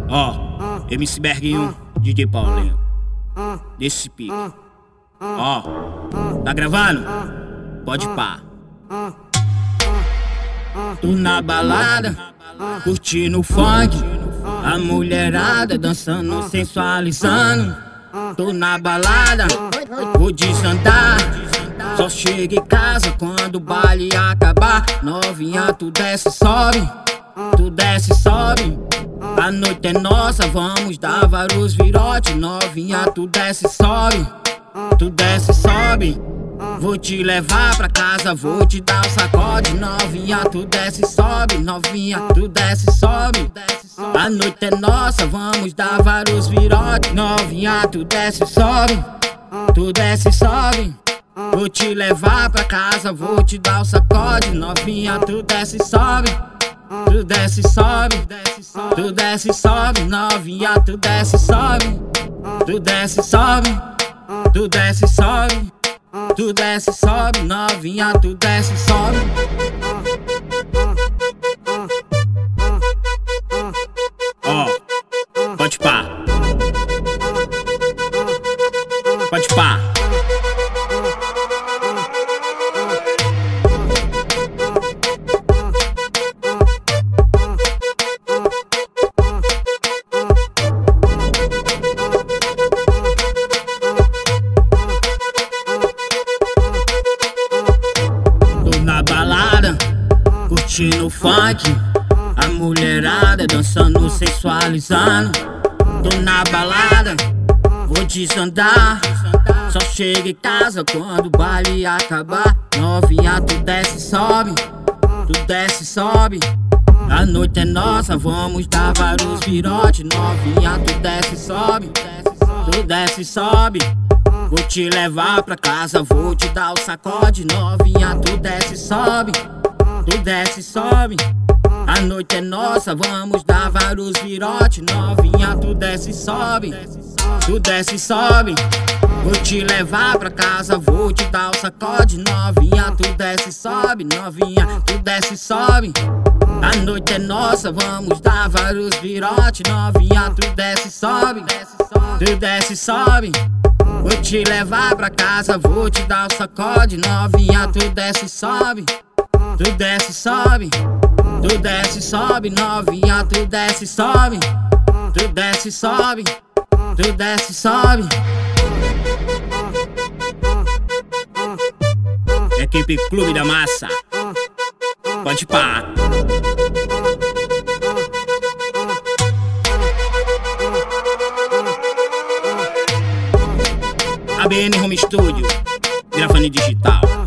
Ó, MC Berguinho, DJ Paulinho. Desse pique. Ó, tá gravando? Pode pá. Tu na balada, curtindo funk, a mulherada dançando, sensualizando. Tô na balada, vou desandar. Só chega em casa quando o baile acabar. Novinha, tu desce, sobe. Tu desce, sobe. A noite é nossa, vamos dar vários virotes. Novinha, tu desce, sobe. Tu desce, sobe. Vou te levar pra casa, vou te dar um sacode. Novinha, tu desce, sobe. Novinha, tu desce, sobe. A noite é nossa, vamos dar vários virotes. Novinha, tu desce, sobe. Tu desce, sobe. Vou te levar pra casa, vou te dar um sacode. Novinha, tu desce, sobe. Tu desce, sobe. Tu desce, sobe. Novinha, tu desce, sobe. Tu desce, sobe. Tu desce, sobe. Tu desce, sobe. Novinha, tu desce, sobe. Ó, pode pá. Pode pá. Na balada, curtindo funk, a mulherada dançando, sensualizando. Tô na balada, vou desandar. Só chega em casa quando o baile acabar. Novinha, tu desce, sobe. Tu desce, sobe. A noite é nossa, vamos dar vários virotes. Novinha, tu desce, sobe. Tu desce, sobe. Vou te levar pra casa, vou te dar o sacode. Novinha, tu desce, sobe. Tu desce, sobe. A noite é nossa, vamos dar vários virotes. Novinha, tu desce, sobe. Tu desce, sobe. Vou te levar pra casa, vou te dar o sacode. Novinha, tu desce, sobe. Novinha, tu desce, sobe. A noite é nossa, vamos dar vários virotes. Novinha, tu desce, sobe. Tu desce, sobe. Vou te levar pra casa, vou te dar o sacode. Novinha, tu desce, sobe. Tu desce, sobe. Tu desce, sobe. Novinha, tu desce, sobe. Tu desce, sobe. Tu desce, sobe. Equipe Clube da Massa. Pode pá. ABN Home Studio, gravando digital.